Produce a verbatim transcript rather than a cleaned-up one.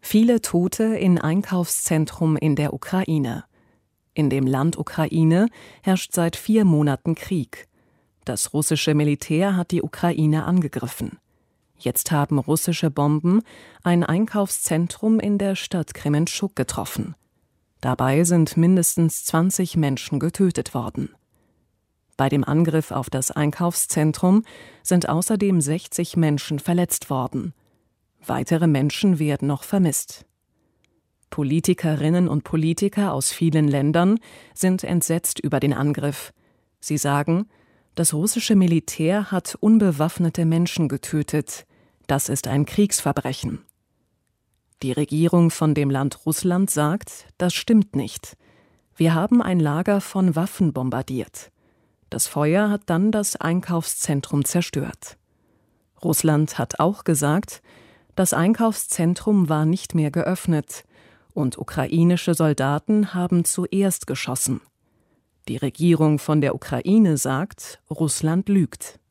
Viele Tote in Einkaufszentrum in der Ukraine. In dem Land Ukraine herrscht seit vier Monaten Krieg. Das russische Militär hat die Ukraine angegriffen. Jetzt haben russische Bomben ein Einkaufszentrum in der Stadt Krementschuk getroffen. Dabei sind mindestens zwanzig Menschen getötet worden. Bei dem Angriff auf das Einkaufszentrum sind außerdem sechzig Menschen verletzt worden. Weitere Menschen werden noch vermisst. Politikerinnen und Politiker aus vielen Ländern sind entsetzt über den Angriff. Sie sagen, das russische Militär hat unbewaffnete Menschen getötet. Das ist ein Kriegsverbrechen. Die Regierung von dem Land Russland sagt, das stimmt nicht. Wir haben ein Lager von Waffen bombardiert. Das Feuer hat dann das Einkaufszentrum zerstört. Russland hat auch gesagt, das Einkaufszentrum war nicht mehr geöffnet und ukrainische Soldaten haben zuerst geschossen. Die Regierung von der Ukraine sagt, Russland lügt.